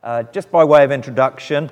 Just by way of introduction,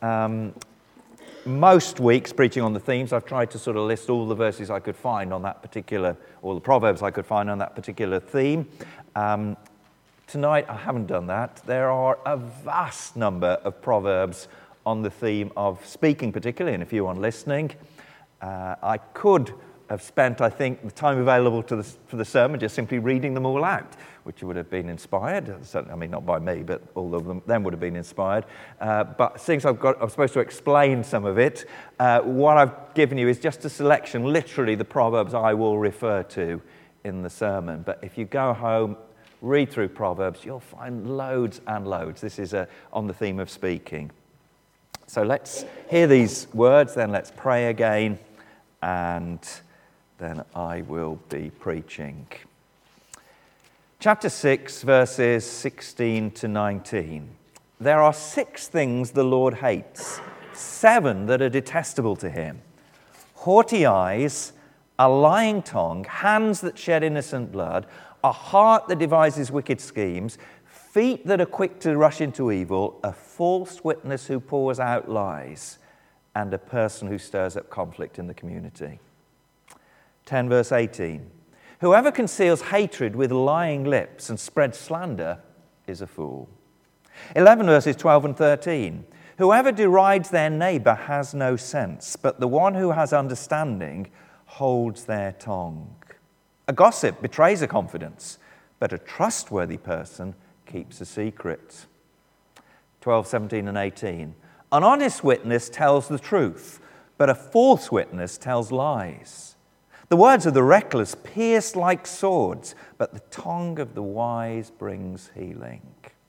most weeks preaching on the themes, I've tried to sort of list all the verses I could find on that particular, or the proverbs I could find on that particular theme. Tonight, I haven't done that. There are a vast number of proverbs on the theme of speaking, particularly, and a few on listening. I could have spent, I think, the time available for the sermon just simply reading them all out, which would have been inspired. Certainly, I mean, not by me, but all of them would have been inspired. But since I'm supposed to explain some of it, what I've given you is just a selection, literally the proverbs I will refer to in the sermon. But if you go home, read through Proverbs, you'll find loads and loads. This is on the theme of speaking. So let's hear these words, then let's pray again, and then I will be preaching. Chapter 6, verses 16 to 19. There are 6 things the Lord hates, 7 that are detestable to him: haughty eyes, a lying tongue, hands that shed innocent blood, a heart that devises wicked schemes, feet that are quick to rush into evil, a false witness who pours out lies, and a person who stirs up conflict in the community. 10 verse 18. Whoever conceals hatred with lying lips and spreads slander is a fool. 11 verses 12 and 13. Whoever derides their neighbor has no sense, but the one who has understanding holds their tongue. A gossip betrays a confidence, but a trustworthy person keeps a secret. 12, 17 and 18. An honest witness tells the truth, but a false witness tells lies. The words of the reckless pierce like swords, but the tongue of the wise brings healing.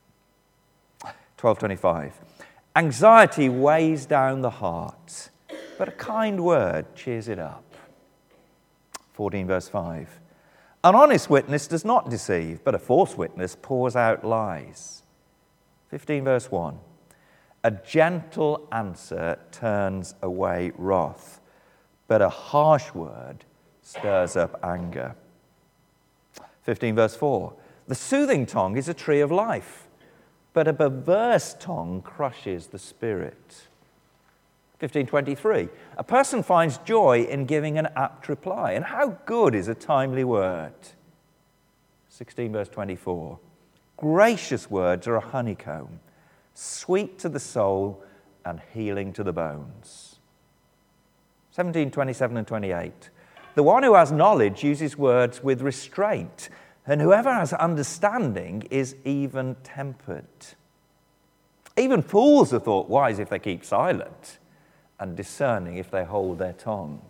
12:25. Anxiety weighs down the heart, but a kind word cheers it up. 14 verse 5. An honest witness does not deceive, but a false witness pours out lies. 15 verse 1. A gentle answer turns away wrath, but a harsh word stirs up anger. 15 verse 4. The soothing tongue is a tree of life, but a perverse tongue crushes the spirit. 15:23. A person finds joy in giving an apt reply, and how good is a timely word. 16 verse 24. Gracious words are a honeycomb, sweet to the soul and healing to the bones. 17, 27 and 28. The one who has knowledge uses words with restraint, and whoever has understanding is even-tempered. Even fools are thought wise if they keep silent, and discerning if they hold their tongue.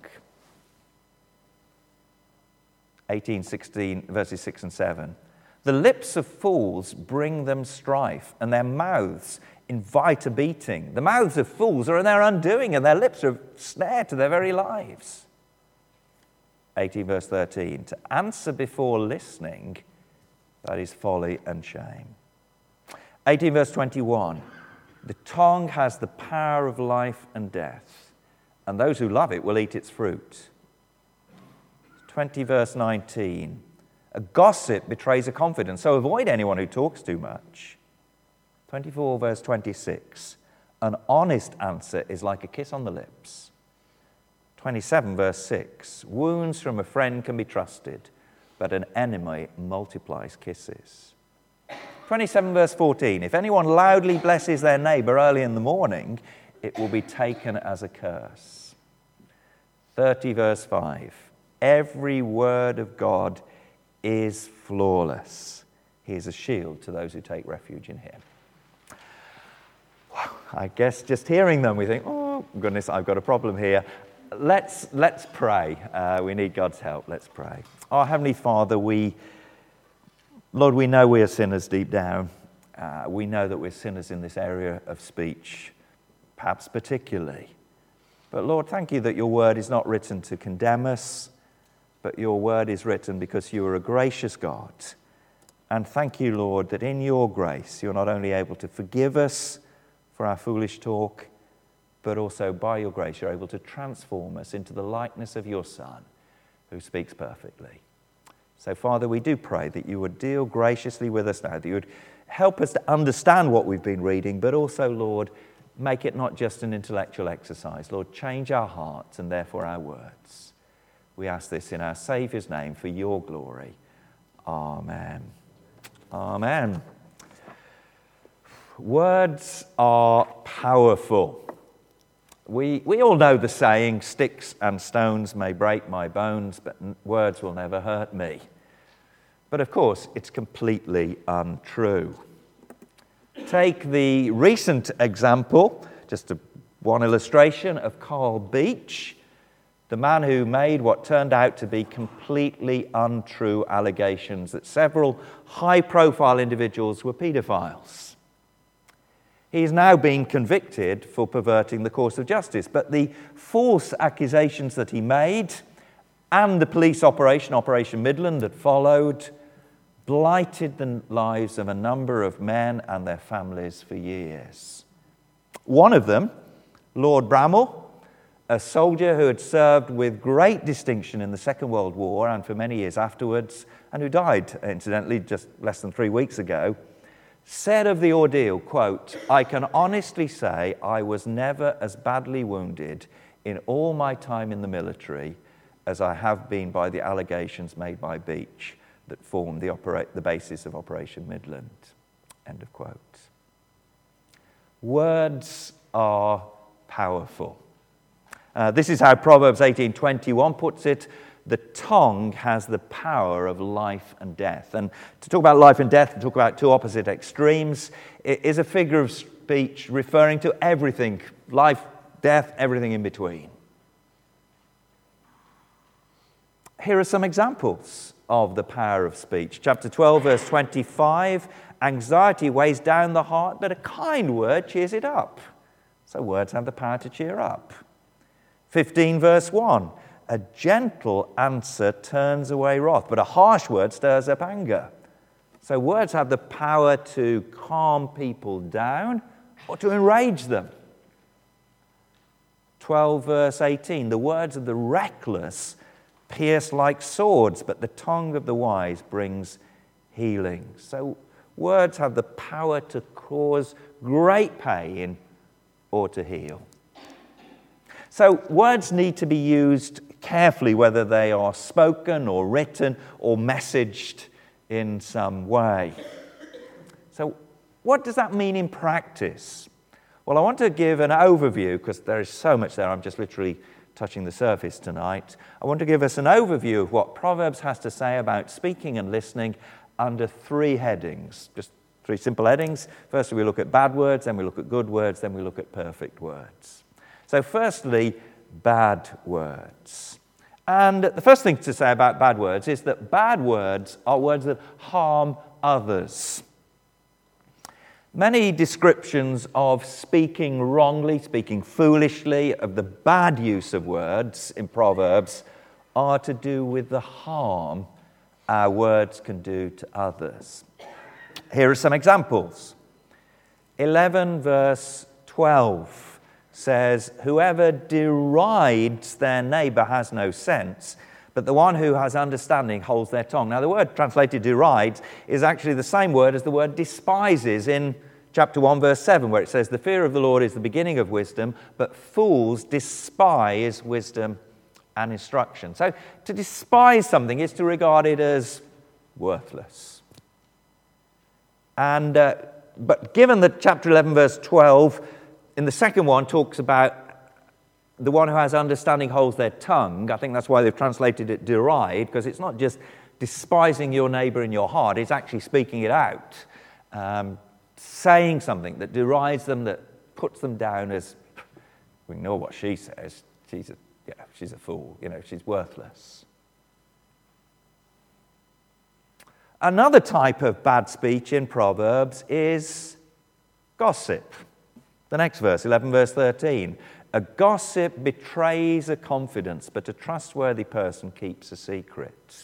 18, 16, verses 6 and 7. The lips of fools bring them strife, and their mouths invite a beating. The mouths of fools are in their undoing, and their lips are a snare to their very lives. 18 verse 13. To answer before listening, that is folly and shame. 18 verse 21. The tongue has the power of life and death, and those who love it will eat its fruit. 20 verse 19. A gossip betrays a confidence, so avoid anyone who talks too much. 24 verse 26. An honest answer is like a kiss on the lips. 27 verse 6. Wounds from a friend can be trusted, but an enemy multiplies kisses. 27 verse 14. If anyone loudly blesses their neighbor early in the morning, it will be taken as a curse. 30 verse 5. Every word of God is flawless. He is a shield to those who take refuge in him. I guess just hearing them, we think, oh, goodness, I've got a problem here. Let's pray. We need God's help. Let's pray. Our Heavenly Father, Lord, we know we are sinners deep down. We know that we're sinners in this area of speech, perhaps particularly. But Lord, thank you that your word is not written to condemn us, but your word is written because you are a gracious God. And thank you, Lord, that in your grace, you're not only able to forgive us for our foolish talk, but also by your grace, you're able to transform us into the likeness of your Son, who speaks perfectly. So, Father, we do pray that you would deal graciously with us now, that you would help us to understand what we've been reading, but also, Lord, make it not just an intellectual exercise. Lord, change our hearts and therefore our words. We ask this in our Saviour's name for your glory. Amen. Amen. Words are powerful. We all know the saying, sticks and stones may break my bones, but words will never hurt me. But of course, it's completely untrue. Take the recent example, just one illustration of Carl Beech, the man who made what turned out to be completely untrue allegations that several high-profile individuals were paedophiles. He's now been convicted for perverting the course of justice, but the false accusations that he made and the police operation, Operation Midland, that followed, blighted the lives of a number of men and their families for years. One of them, Lord Bramall, a soldier who had served with great distinction in the Second World War and for many years afterwards, and who died, incidentally, just less than 3 weeks ago, said of the ordeal, quote, "I can honestly say I was never as badly wounded in all my time in the military as I have been by the allegations made by Beech that formed the basis of Operation Midland." End of quote. Words are powerful. This is how Proverbs 18:21 puts it. The tongue has the power of life and death. And to talk about life and death, to talk about two opposite extremes, it is a figure of speech referring to everything, life, death, everything in between. Here are some examples of the power of speech. Chapter 12, verse 25, anxiety weighs down the heart, but a kind word cheers it up. So words have the power to cheer up. 15, verse 1, a gentle answer turns away wrath, but a harsh word stirs up anger. So words have the power to calm people down or to enrage them. 12, verse 18, the words of the reckless pierce like swords, but the tongue of the wise brings healing. So words have the power to cause great pain or to heal. So words need to be used carefully, whether they are spoken or written or messaged in some way. So what does that mean in practice? Well, I want to give an overview, because there is so much there. I'm just literally touching the surface tonight. I want to give us an overview of what Proverbs has to say about speaking and listening under 3 headings, just 3 simple headings. First, we look at bad words, then we look at good words, then we look at perfect words. So firstly, bad words. And the first thing to say about bad words is that bad words are words that harm others. Many descriptions of speaking wrongly, speaking foolishly, of the bad use of words in Proverbs are to do with the harm our words can do to others. Here are some examples. 11 verse 12 says, "Whoever derides their neighbor has no sense, but the one who has understanding holds their tongue." Now, the word translated derides is actually the same word as the word despises in chapter 1, verse 7, where it says, "The fear of the Lord is the beginning of wisdom, but fools despise wisdom and instruction." So to despise something is to regard it as worthless. And but given that chapter 11, verse 12, in the second one talks about the one who has understanding holds their tongue, I think that's why they've translated it deride, because it's not just despising your neighbor in your heart, it's actually speaking it out, saying something that derides them, that puts them down as, we know what she says, she's a fool, she's worthless. Another type of bad speech in Proverbs is gossip. The next verse, 11 verse 13. "A gossip betrays a confidence, but a trustworthy person keeps a secret."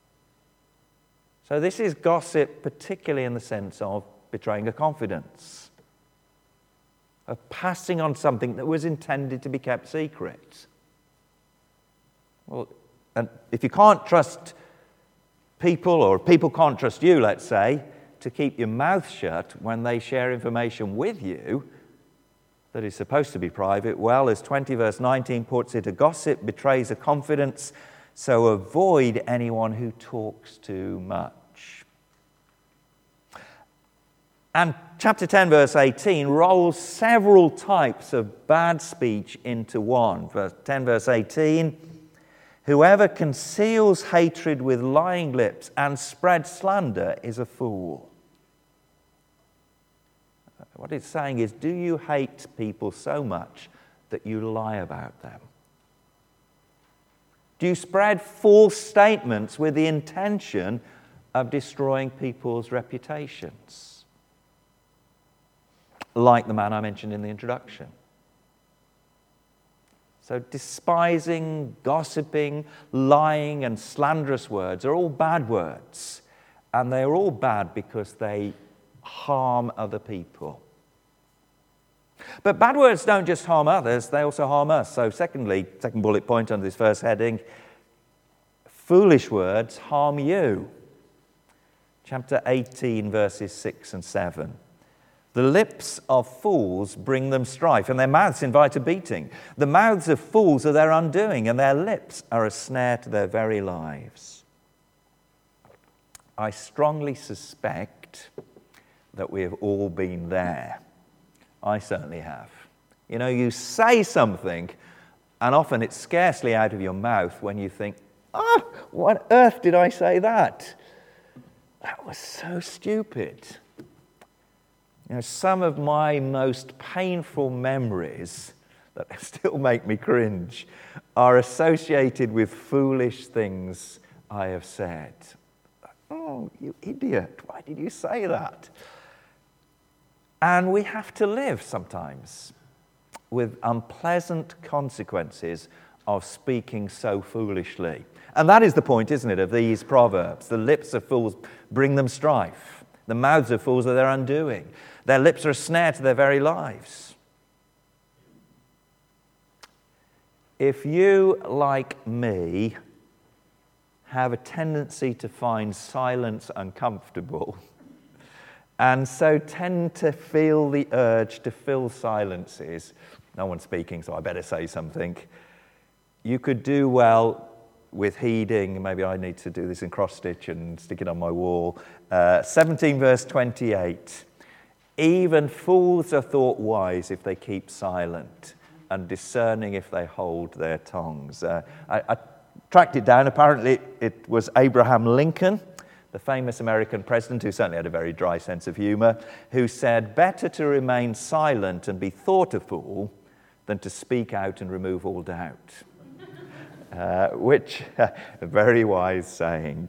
So this is gossip, particularly in the sense of betraying a confidence, of passing on something that was intended to be kept secret. Well, and if you can't trust people, or people can't trust you, let's say, to keep your mouth shut when they share information with you that is supposed to be private? Well, as 20 verse 19 puts it, a gossip betrays a confidence, so avoid anyone who talks too much. And chapter 10 verse 18 rolls several types of bad speech into one. 10 verse 18, whoever conceals hatred with lying lips and spreads slander is a fool. What it's saying is, do you hate people so much that you lie about them? Do you spread false statements with the intention of destroying people's reputations? Like the man I mentioned in the introduction. So despising, gossiping, lying, and slanderous words are all bad words. And they are all bad because they harm other people. But bad words don't just harm others, they also harm us. So secondly, second bullet point under this first heading, foolish words harm you. Chapter 18, verses 6 and 7. The lips of fools bring them strife, and their mouths invite a beating. The mouths of fools are their undoing, and their lips are a snare to their very lives. I strongly suspect that we have all been there. I certainly have. You know, you say something, and often it's scarcely out of your mouth when you think, what on earth did I say that? That was so stupid. You know, some of my most painful memories that still make me cringe are associated with foolish things I have said. Oh, you idiot, why did you say that? And we have to live sometimes with unpleasant consequences of speaking so foolishly. And that is the point, isn't it, of these proverbs. The lips of fools bring them strife. The mouths of fools are their undoing. Their lips are a snare to their very lives. If you, like me, have a tendency to find silence uncomfortable, and so tend to feel the urge to fill silences, no one's speaking, so I better say something, you could do well with heeding, maybe I need to do this in cross-stitch and stick it on my wall, 17 verse 28. Even fools are thought wise if they keep silent, and discerning if they hold their tongues. I tracked it down. Apparently it was Abraham Lincoln, the famous American president, who certainly had a very dry sense of humor, who said, better to remain silent and be thought a fool than to speak out and remove all doubt. Which, a very wise saying.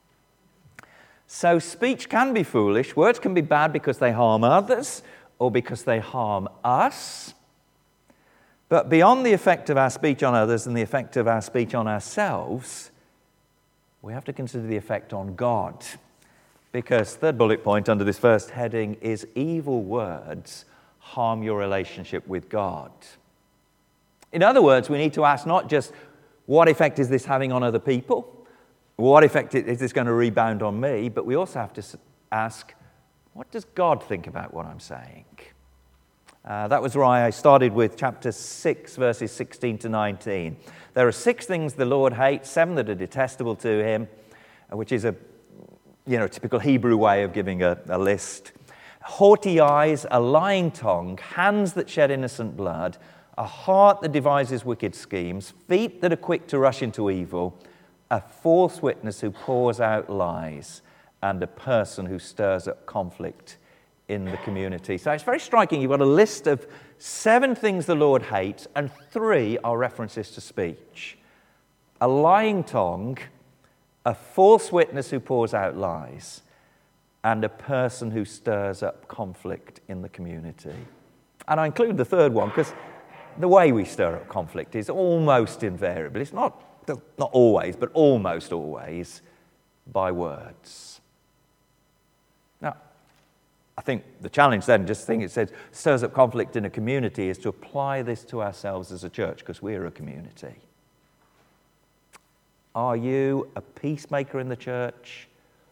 So speech can be foolish. Words can be bad because they harm others or because they harm us. But beyond the effect of our speech on others and the effect of our speech on ourselves, we have to consider the effect on God. Because third bullet point under this first heading is evil words harm your relationship with God. In other words, we need to ask not just what effect is this having on other people, what effect is this going to rebound on me, but we also have to ask, what does God think about what I'm saying? That was why I started with chapter 6, verses 16 to 19. There are 6 things the Lord hates, 7 that are detestable to him, which is a typical Hebrew way of giving a list. Haughty eyes, a lying tongue, hands that shed innocent blood, a heart that devises wicked schemes, feet that are quick to rush into evil, a false witness who pours out lies, and a person who stirs up conflict in the community. So it's very striking. You've got a list of 7 things the Lord hates, and 3 are references to speech. A lying tongue, a false witness who pours out lies, and a person who stirs up conflict in the community. And I include the third one because the way we stir up conflict is almost invariably, it's not always, but almost always, by words. Now, I think the challenge then, just think it says, stirs up conflict in a community, is to apply this to ourselves as a church, because we're a community. Are you a peacemaker in the church,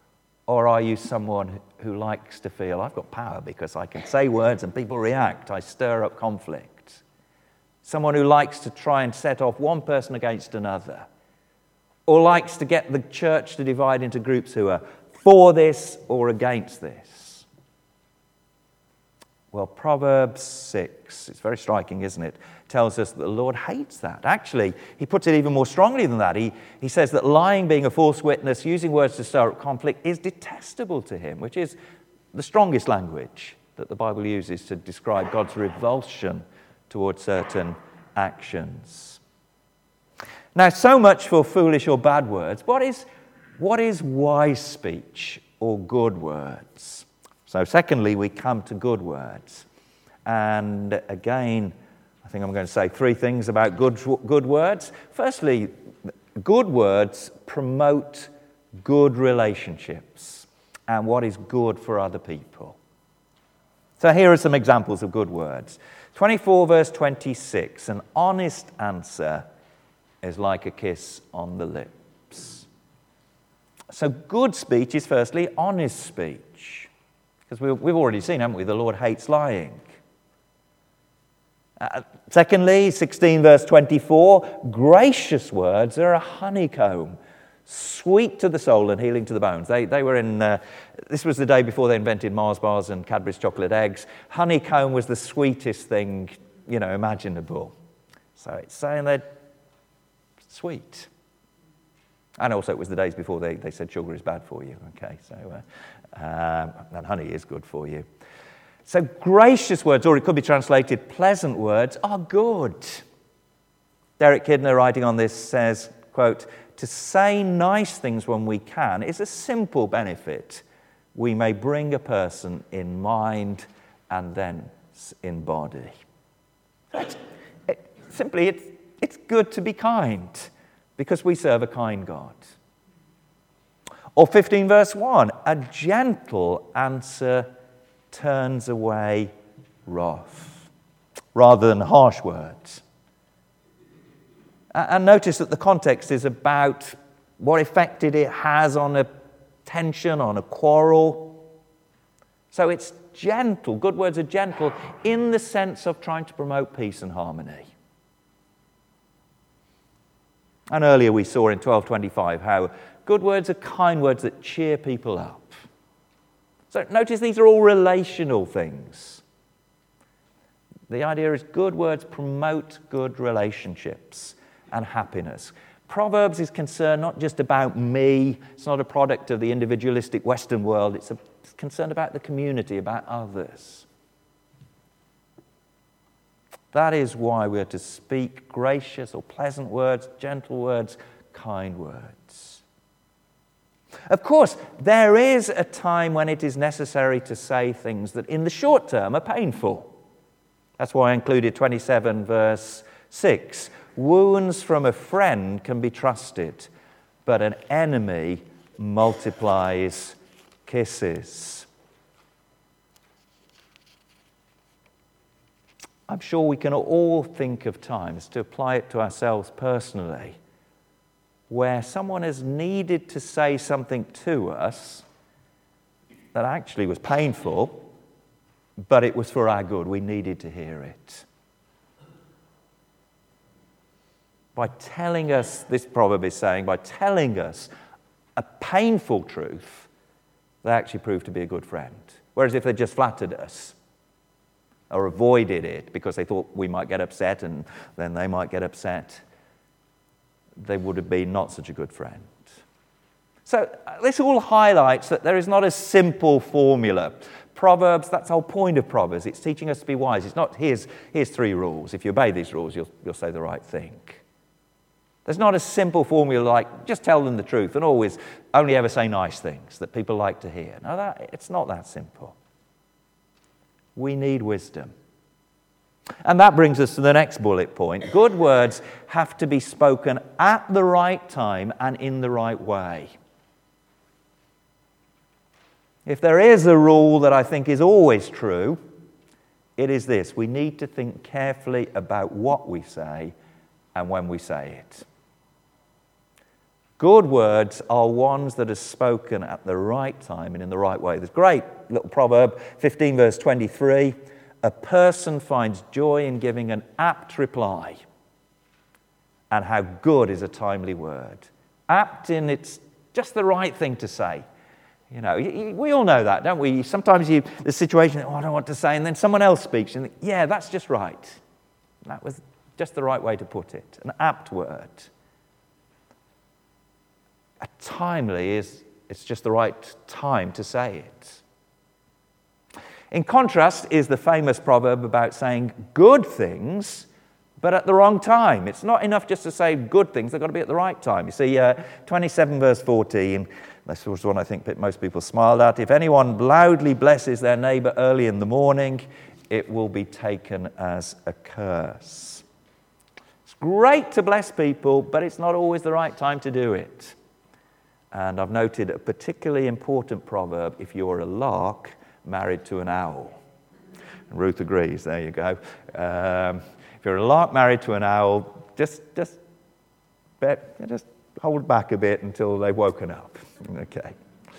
Or are you someone who likes to feel, I've got power because I can say words and people react, I stir up conflict? Someone who likes to try and set off one person against another, or likes to get the church to divide into groups who are for this or against this? Well, Proverbs 6, it's very striking, isn't it, tells us that the Lord hates that. Actually, he puts it even more strongly than that. He says that lying, being a false witness, using words to stir up conflict is detestable to him, which is the strongest language that the Bible uses to describe God's revulsion towards certain actions. Now, so much for foolish or bad words. What is wise speech or good words? So secondly, we come to good words. And again, I think I'm going to say three things about good words. Firstly, good words promote good relationships and what is good for other people. So here are some examples of good words. 24 verse 26, an honest answer is like a kiss on the lips. So good speech is firstly honest speech. Because we've already seen, haven't we, the Lord hates lying. Secondly, 16 verse 24, gracious words are a honeycomb, sweet to the soul and healing to the bones. They were in, this was the day before they invented Mars bars and Cadbury's chocolate eggs. Honeycomb was the sweetest thing, imaginable. So it's saying they're sweet. And also it was the days before they said sugar is bad for you. Okay, so and honey is good for you. So gracious words, or it could be translated pleasant words, are good. Derek Kidner, writing on this, says, quote, to say nice things when we can is a simple benefit we may bring a person in mind and then in body. It's good to be kind because we serve a kind God. Or 15 verse 1, a gentle answer turns away wrath, rather than harsh words. And notice that the context is about what effect it has on a tension, on a quarrel. So it's gentle. Good words are gentle in the sense of trying to promote peace and harmony. And earlier we saw in 12:25 how good words are kind words that cheer people up. So notice these are all relational things. The idea is good words promote good relationships and happiness. Proverbs is concerned not just about me. It's not a product of the individualistic Western world. It's concerned about the community, about others. That is why we're to speak gracious or pleasant words, gentle words, kind words. Of course, there is a time when it is necessary to say things that in the short term are painful. That's why I included 27 verse 6. Wounds from a friend can be trusted, but an enemy multiplies kisses. I'm sure we can all think of times, to apply it to ourselves personally, where someone has needed to say something to us that actually was painful, but it was for our good. We needed to hear it. By telling us, this proverb is saying, by telling us a painful truth, they actually proved to be a good friend. Whereas if they just flattered us or avoided it because they thought we might get upset and then they might get upset, they would have been not such a good friend. So this all highlights that there is not a simple formula. Proverbs, that's the whole point of Proverbs. It's teaching us to be wise. It's not, here's 3 rules. If you obey these rules, you'll say the right thing. There's not a simple formula like just tell them the truth and always only ever say nice things that people like to hear. No, it's not that simple. We need wisdom. And that brings us to the next bullet point. Good words have to be spoken at the right time and in the right way. If there is a rule that I think is always true, it is this: we need to think carefully about what we say and when we say it. Good words are ones that are spoken at the right time and in the right way. There's a great little proverb, 15 verse 23. A person finds joy in giving an apt reply. And how good is a timely word. Apt in it's just the right thing to say. You know, we all know that, don't we? Sometimes the situation, I don't know what to say, and then someone else speaks, and you think, yeah, that's just right. That was just the right way to put it. An apt word. A timely it's just the right time to say it. In contrast is the famous proverb about saying good things, but at the wrong time. It's not enough just to say good things, they've got to be at the right time. You see, 27 verse 14, this was one I think most people smiled at. If anyone loudly blesses their neighbour early in the morning, it will be taken as a curse. It's great to bless people, but it's not always the right time to do it. And I've noted a particularly important proverb if you're a lark married to an owl. And Ruth agrees, there you go. If you're a lark married to an owl, just hold back a bit until they've woken up. Okay.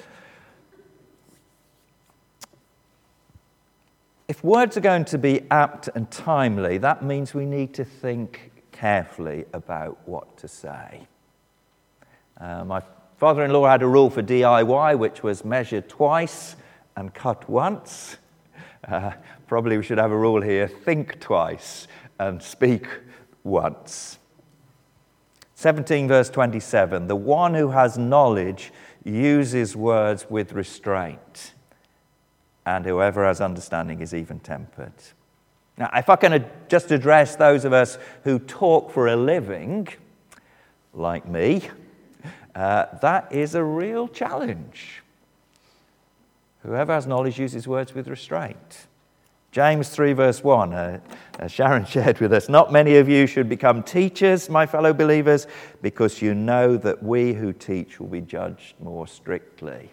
If words are going to be apt and timely, that means we need to think carefully about what to say. My father-in-law had a rule for DIY, which was measure twice and cut once. Probably we should have a rule here, think twice and speak once. 17 verse 27, the one who has knowledge uses words with restraint, and whoever has understanding is even-tempered. Now, if I can just address those of us who talk for a living, like me, that is a real challenge. Whoever has knowledge uses words with restraint. James 3 verse 1, Sharon shared with us, not many of you should become teachers, my fellow believers, because you know that we who teach will be judged more strictly.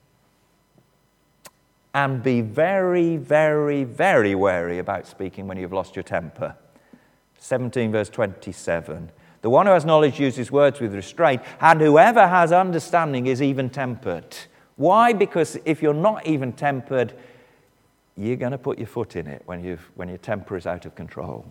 And be very, very, very wary about speaking when you've lost your temper. 17 verse 27. The one who has knowledge uses words with restraint, and whoever has understanding is even-tempered. Why? Because if you're not even-tempered, you're going to put your foot in it when your temper is out of control.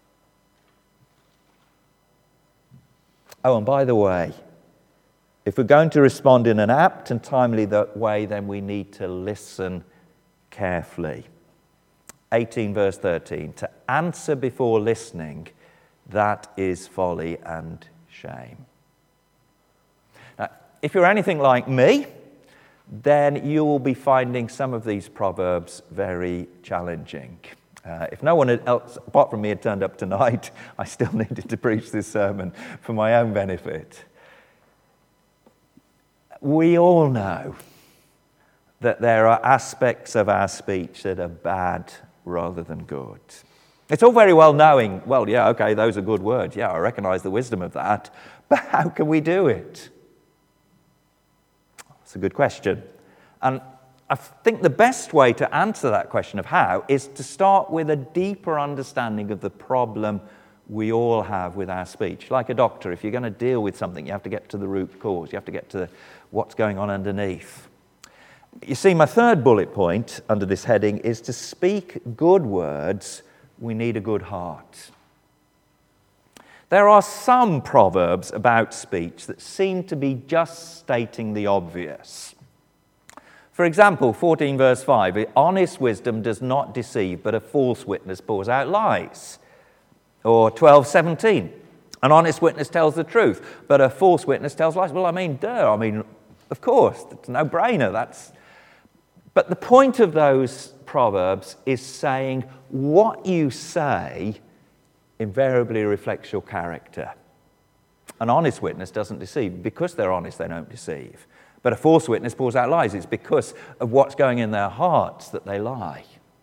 Oh, and by the way, if we're going to respond in an apt and timely way, then we need to listen carefully. 18 verse 13, to answer before listening, that is folly and shame. Now, if you're anything like me, then you will be finding some of these proverbs very challenging. If no one else, apart from me, had turned up tonight, I still needed to preach this sermon for my own benefit. We all know that there are aspects of our speech that are bad rather than good. It's all very well knowing, well, yeah, okay, those are good words. Yeah, I recognize the wisdom of that. But how can we do it? It's a good question. And I think the best way to answer that question of how is to start with a deeper understanding of the problem we all have with our speech. Like a doctor, if you're going to deal with something, you have to get to the root cause. You have to get to what's going on underneath. You see, my third bullet point under this heading is to speak good words, we need a good heart. There are some proverbs about speech that seem to be just stating the obvious. For example, 14 verse 5, honest wisdom does not deceive, but a false witness pours out lies. Or 12:17, an honest witness tells the truth, but a false witness tells lies. Well, of course, it's a no-brainer. But the point of those proverbs is saying what you say invariably reflects your character. An honest witness doesn't deceive. Because they're honest, they don't deceive. But a false witness pours out lies. It's because of what's going in their hearts that they lie.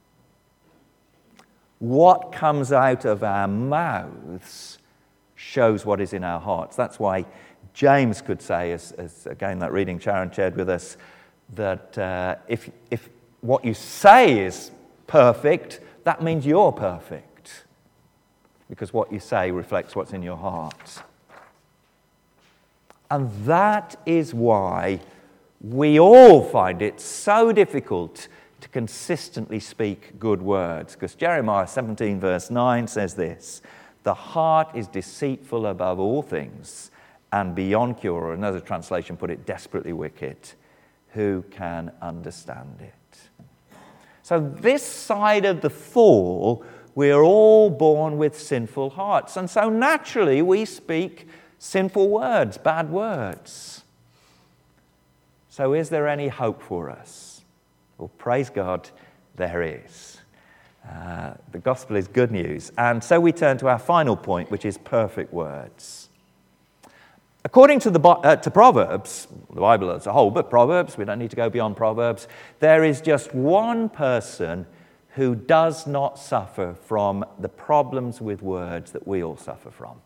What comes out of our mouths shows what is in our hearts. That's why James could say, as again that reading Sharon shared with us, that if what you say is perfect, that means you're perfect. Because what you say reflects what's in your heart. And that is why we all find it so difficult to consistently speak good words. Because Jeremiah 17 verse 9 says this, "The heart is deceitful above all things and beyond cure," or another translation put it, "desperately wicked. Who can understand it?" So this side of the fall, we're all born with sinful hearts. And so naturally we speak sinful words, bad words. So is there any hope for us? Well, praise God, there is. The gospel is good news. And so we turn to our final point, which is perfect words. According to Proverbs, the Bible as a whole, but Proverbs, we don't need to go beyond Proverbs, there is just one person who does not suffer from the problems with words that we all suffer from.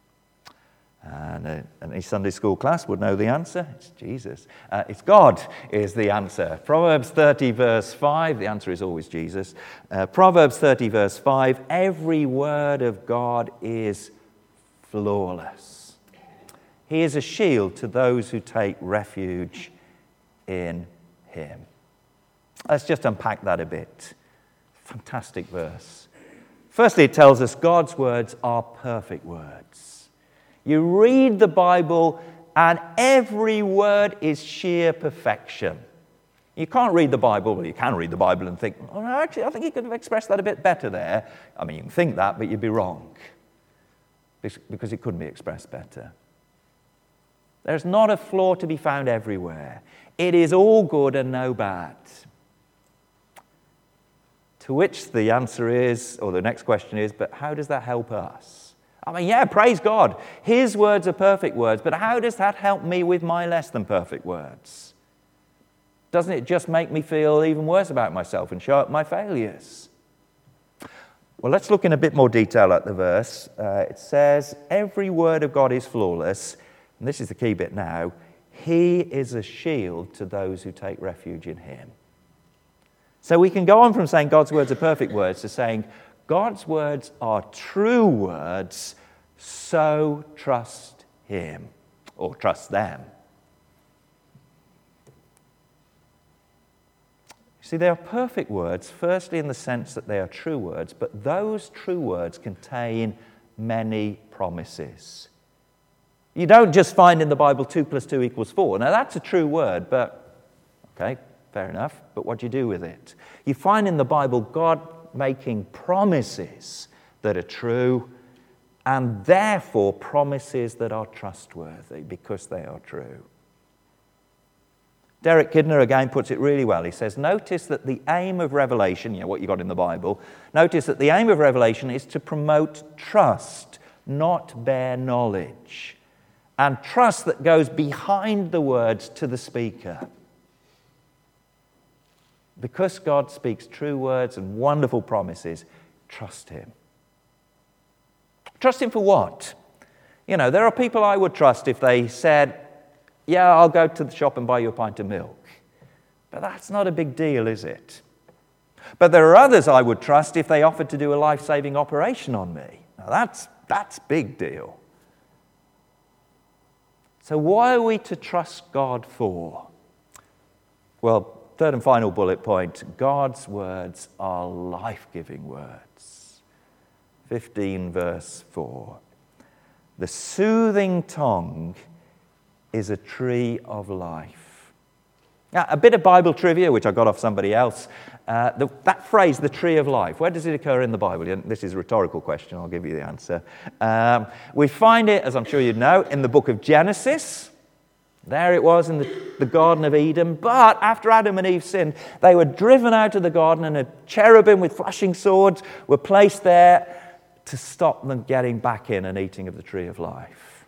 And any Sunday school class would know the answer. It's Jesus. It's God is the answer. Proverbs 30 verse 5, the answer is always Jesus. Proverbs 30 verse 5, every word of God is flawless. He is a shield to those who take refuge in him. Let's just unpack that a bit. Fantastic verse. Firstly, it tells us God's words are perfect words. You read the Bible and every word is sheer perfection. You can't read the Bible, well, you can read the Bible and think, oh, actually, I think he could have expressed that a bit better there. I mean, you can think that, but you'd be wrong because it couldn't be expressed better. There's not a flaw to be found everywhere. It is all good and no bad. To which the answer is, or the next question is, but how does that help us? I mean, yeah, praise God. His words are perfect words, but how does that help me with my less than perfect words? Doesn't it just make me feel even worse about myself and show up my failures? Well, let's look in a bit more detail at the verse. It says, every word of God is flawless, and this is the key bit now, he is a shield to those who take refuge in him. So we can go on from saying God's words are perfect words to saying God's words are true words, so trust him, or trust them. You see, they are perfect words, firstly in the sense that they are true words, but those true words contain many promises. You don't just find in the Bible 2 + 2 = 4. Now, that's a true word, but, okay, fair enough, but what do you do with it? You find in the Bible God making promises that are true and therefore promises that are trustworthy because they are true. Derek Kidner again puts it really well. He says, notice that the aim of revelation, what you got in the Bible, notice that the aim of revelation is to promote trust, not bare knowledge, and trust that goes behind the words to the speaker. Because God speaks true words and wonderful promises, trust him. Trust him for what? There are people I would trust if they said, yeah, I'll go to the shop and buy you a pint of milk. But that's not a big deal, is it? But there are others I would trust if they offered to do a life-saving operation on me. Now that's big deal. So why are we to trust God for? Well, third and final bullet point, God's words are life-giving words. 15 verse 4. The soothing tongue is a tree of life. Now, a bit of Bible trivia, which I got off somebody else. That phrase, the tree of life, where does it occur in the Bible? This is a rhetorical question, I'll give you the answer. We find it, as I'm sure you'd know, in the book of Genesis. There it was in the Garden of Eden. But after Adam and Eve sinned, they were driven out of the garden and a cherubim with flashing swords were placed there to stop them getting back in and eating of the tree of life.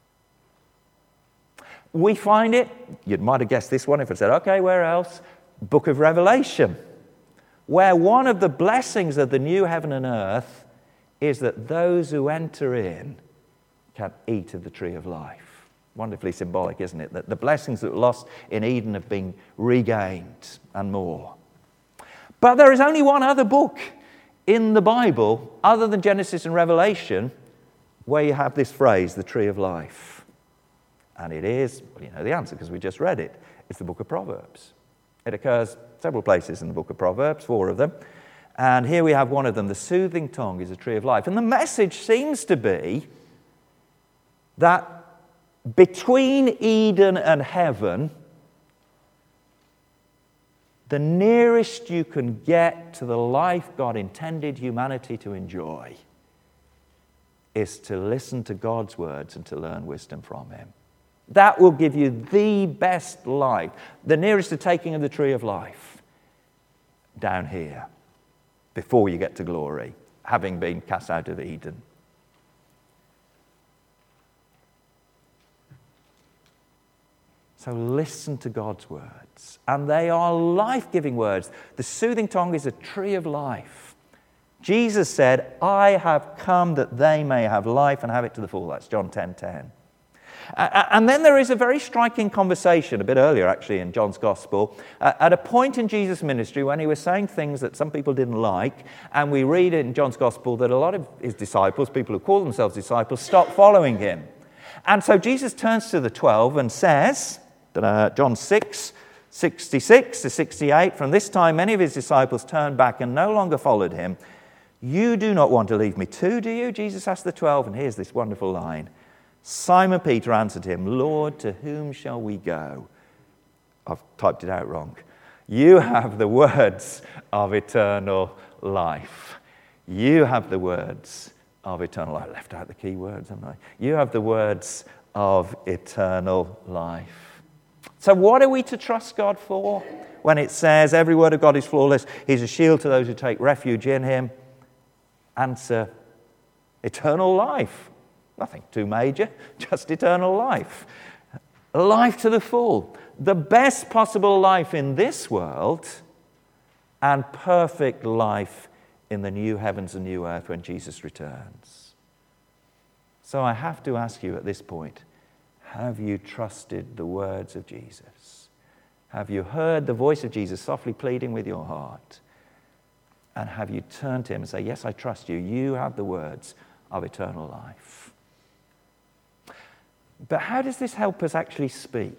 We find it, you might have guessed this one if I said, okay, where else? Book of Revelation, where one of the blessings of the new heaven and earth is that those who enter in can eat of the tree of life. Wonderfully symbolic, isn't it? That the blessings that were lost in Eden have been regained and more. But there is only one other book in the Bible, other than Genesis and Revelation, where you have this phrase, the tree of life. And it is, well, you know the answer because we just read it. It's the book of Proverbs. It occurs several places in the book of Proverbs, 4 of them. And here we have one of them. The soothing tongue is a tree of life. And the message seems to be that between Eden and heaven, the nearest you can get to the life God intended humanity to enjoy is to listen to God's words and to learn wisdom from Him. That will give you the best life, the nearest to taking of the tree of life down here before you get to glory, having been cast out of Eden. So listen to God's words, and they are life-giving words. The soothing tongue is a tree of life. Jesus said, I have come that they may have life and have it to the full. That's John 10:10. And then there is a very striking conversation, a bit earlier actually in John's Gospel, at a point in Jesus' ministry when he was saying things that some people didn't like, and we read in John's Gospel that a lot of his disciples, people who call themselves disciples, stopped following him. And so Jesus turns to the 12 and says, John 6:66 to 68, from this time many of his disciples turned back and no longer followed him. You do not want to leave me too, do you? Jesus asked the 12, and here's this wonderful line. Simon Peter answered him, Lord, to whom shall we go? I've typed it out wrong. You have the words of eternal life. You have the words of eternal life. I left out the key words, haven't I? You have the words of eternal life. So what are we to trust God for when it says every word of God is flawless? He's a shield to those who take refuge in him. Answer, eternal life. Nothing too major, just eternal life. Life to the full. The best possible life in this world and perfect life in the new heavens and new earth when Jesus returns. So I have to ask you at this point, have you trusted the words of Jesus? Have you heard the voice of Jesus softly pleading with your heart? And have you turned to him and say, yes, I trust you. You have the words of eternal life. But how does this help us actually speak?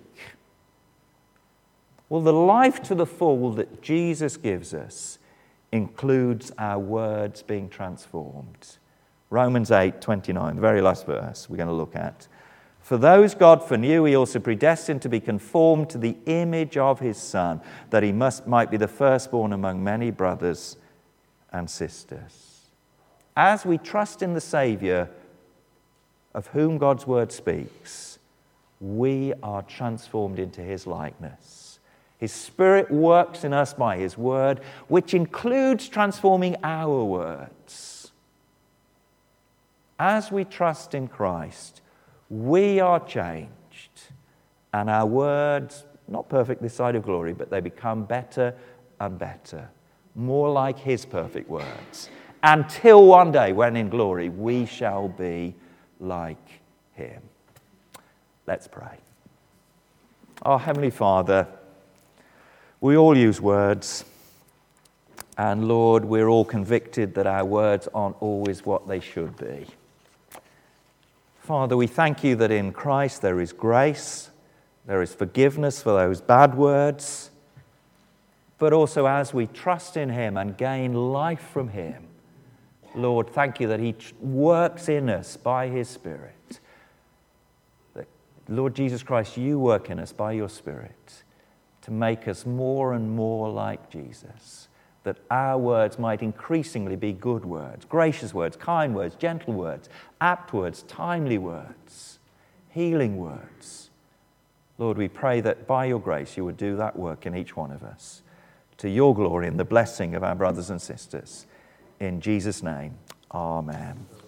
Well, the life to the full that Jesus gives us includes our words being transformed. Romans 8:29, the very last verse we're going to look at. For those God foreknew, he also predestined to be conformed to the image of his Son, that he might be the firstborn among many brothers and sisters. As we trust in the Saviour, of whom God's word speaks, we are transformed into his likeness. His Spirit works in us by his word, which includes transforming our words. As we trust in Christ, we are changed, and our words, not perfect this side of glory, but they become better and better, more like his perfect words, until one day when in glory we shall be like him. Let's pray. Our Heavenly Father, we all use words, and Lord, we're all convicted that our words aren't always what they should be. Father, we thank you that in Christ there is grace, there is forgiveness for those bad words, but also as we trust in him and gain life from him, Lord, thank you that he works in us by his Spirit. That, Lord Jesus Christ, you work in us by your Spirit to make us more and more like Jesus, that our words might increasingly be good words, gracious words, kind words, gentle words, apt words, timely words, healing words. Lord, we pray that by your grace you would do that work in each one of us, to your glory and the blessing of our brothers and sisters. In Jesus' name, amen.